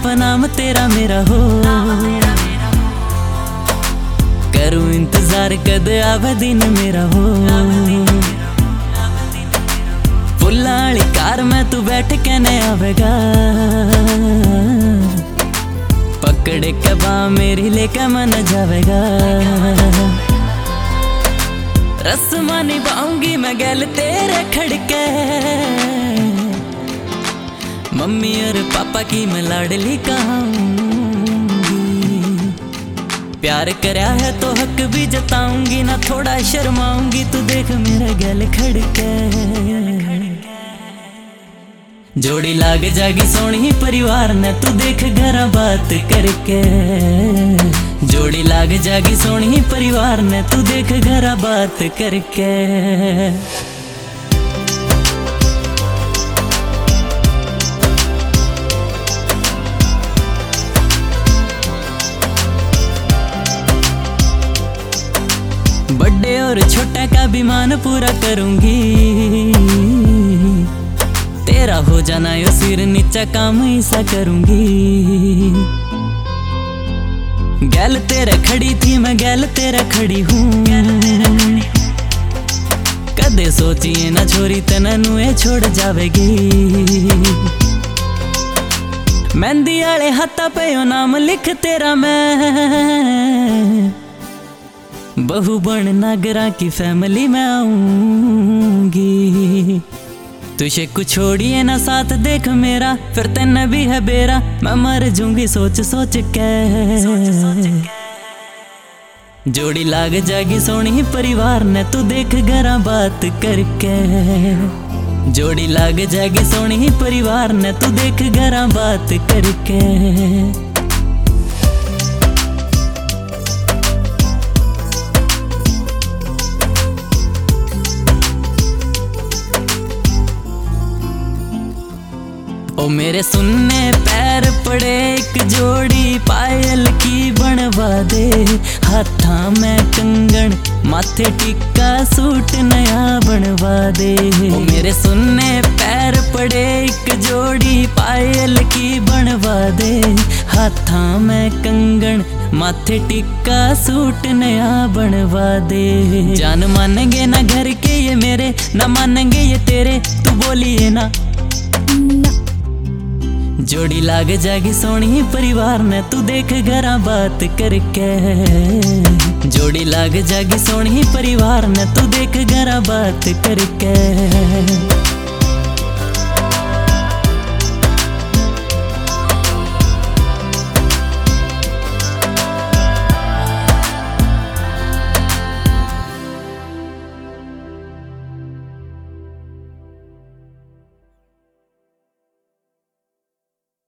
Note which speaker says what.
Speaker 1: पर नाम तेरा मेरा हो। करूं इंतजार कद आवे दिन मेरा हो। फुल्लां आली कार में तू बैठ के न आवेगा, पकड़ के बांह मेरी लेके मन जावेगा। रस्मां निभाऊंगी मैं गैल तेरे खड़के, मम्मी और पापा की मैं लाडली कहूंगी। प्यार करया है तो हक भी जताऊंगी, ना थोड़ा शर्माऊंगी। तू देख मेरे गैल खड़के, जोड़ी लाग जागी सोनी परिवार ने, तू देख घरा बात करके। जोड़ी लाग जागी सोनी परिवार ने, तू देख घरा बात करके। बड़े और छोटे का भी मान पूरा करूंगी, तेरा हो जाना यो सिर नीचा काम ऐसा करूंगी। गैल तेरे खड़ी थी मैं गैल तेरे खड़ी हूँ, कदे सोचिए ना छोरी तनू ये छोड़ जावेगी। मेहंदी आले हाथा पे यो नाम लिख तेरा मैं, बहू बन नागरा की फैमिली में आऊंगी। तुझे कुछ छोड़िए ना साथ देख मेरा, फिर तेन भी है बेरा। मैं मर जूंगी सोच सोच के, जोड़ी लाग जागी सोनी परिवार ने, तू देख घरा बात करके। जोड़ी लाग जागी सोनी परिवार ने, तू देख घरा बात करके। ओ मेरे सुन्ने पैर पड़े एक जोड़ी पायल की बनवा दे, हाथा में कंगन माथे टिक्का सूट नया बनवा दे। ओ मेरे सुन्ने पैर पड़े एक जोड़ी पायल की बनवा दे, हाथा में कंगन माथे टिक्का सूट नया बनवा दे। जान मानेंगे ना घर के ये मेरे, ना मानेंगे ये तेरे, तू बोलिए ना। जोड़ी लाग जागी सोनी परिवार ने, तू देख घरा बात करके। जोड़ी लाग जागी सोनी परिवार ने, तू देख घरा बात करके।